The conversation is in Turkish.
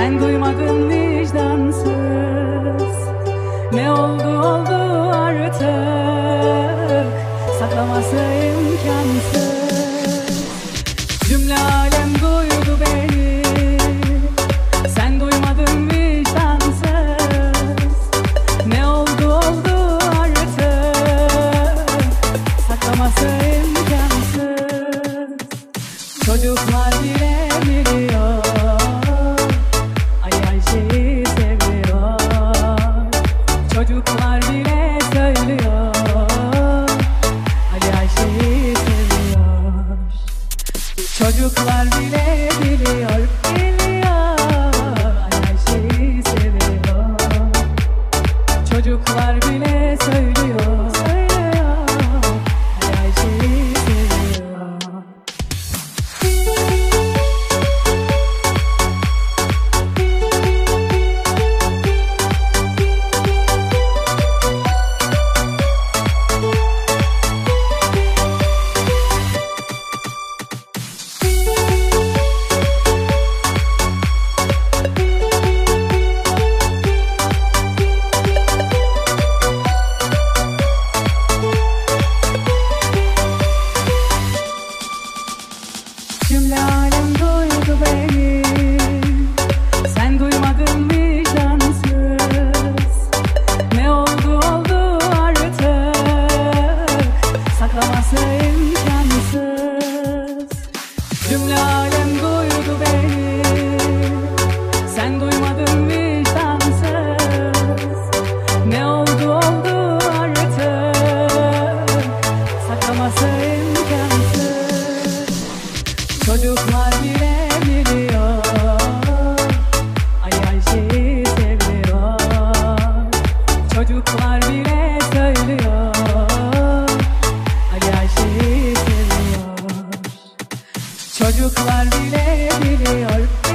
Sen duymadın vicdansız. Ne oldu artık, saklaması imkansız. Cümle alem duydu beni, sen duymadın vicdansız. Ne oldu artık, saklaması imkansız. Çocuklar bile biliyor, Ayşe'yi seviyor. Çocuklar bile söylüyor, Ayşe'yi seviyor. Çocuklar bile biliyor, Ayşe'yi seviyor. Çocuklar bile söylüyor, Ayşe'yi seviyor. Cümle alem duydu beni, sen duymadın vicdansız. Ne oldu artık, saklaması imkansız. Cümle alem duydu beni, sen duymadın vicdansız. Ne oldu artık, saklaması imkansız. Çocuklar bile biliyor, Ayşe'yi seviyor. Çocuklar bile söylüyor, Ayşe'yi seviyor. Çocuklar bile biliyor.